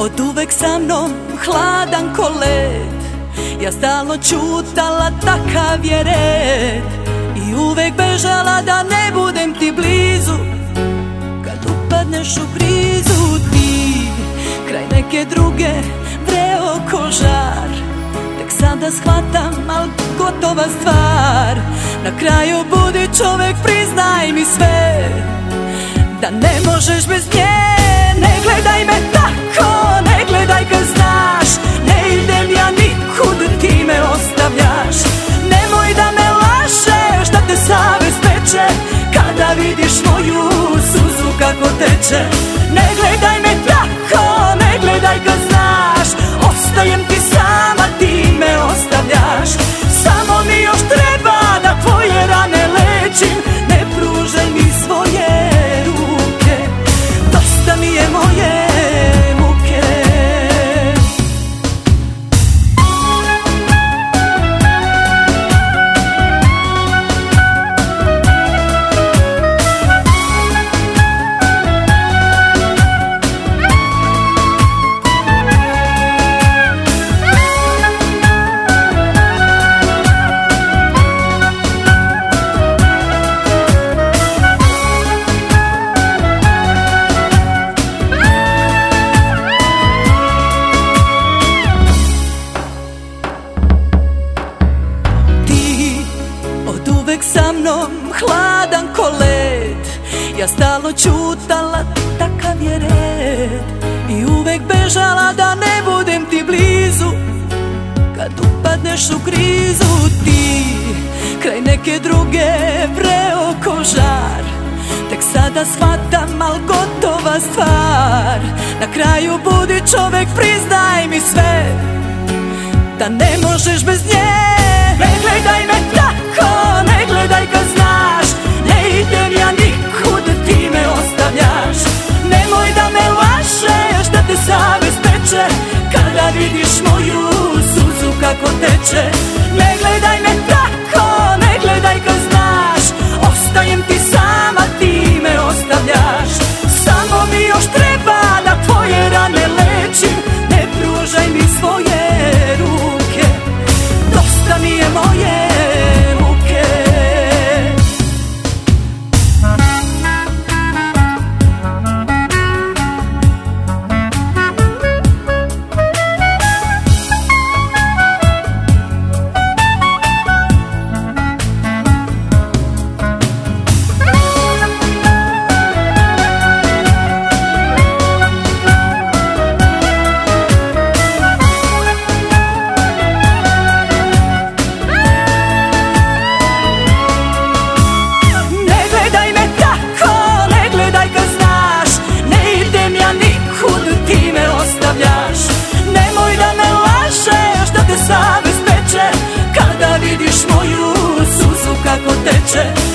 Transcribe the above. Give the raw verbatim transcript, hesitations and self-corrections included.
od uvek sa mnom hladan ko led. Ja stalno čutala, takav je red, i uvek bežala da ne budem ti blizu. Kad upadneš u krizu ti, kraj neke druge vreo ko žar. Tek sada shvatam, al gotova stvar. Na kraju budi čovek, priznaj mi sve, da ne možeš bez nje. Ne gledaj me tako, ne gledaj kad znaš, ne idem ja nikud, ti me ostavljaš. Nemoj da me lažeš, da te savest peče, kada vidiš moju suzu kako teče. Ne gledaj me tako, ne gledaj kad znaš, ostajem ti sama, ti me ostavljaš. Samo mi još treba da tvoje rane lečim, ne pružaj mi svoje ruke, dosta mi je moje muke. Sa mnom hladan ko led, ja stalno čutala, takav je red, i uvek bežala da ne budem ti blizu. Kad upadneš u krizu ti, kraj neke druge vreo ko žar. Tek sada shvatam, al gotova stvar. Na kraju budi čovek, priznaj mi sve, da ne možeš bez nje. Ne gledaj me tako, ne gledaj kad znaš, ne idem ja nikud, ti me ostavljaš. Nemoj da me lažeš, da te savest peče, kada vidiš moju suzu kako teče. Ne gledaj me tako, ne gledaj kad znaš, ostajem ti sama, ti me ostavljaš. Samo mi još treba da tvoje rane lečim, ne pružaj mi svoje ruke, dosta mi je moje muke. Nemoj da me lažeš, da te savest peče, kada vidiš moju suzu kako teče.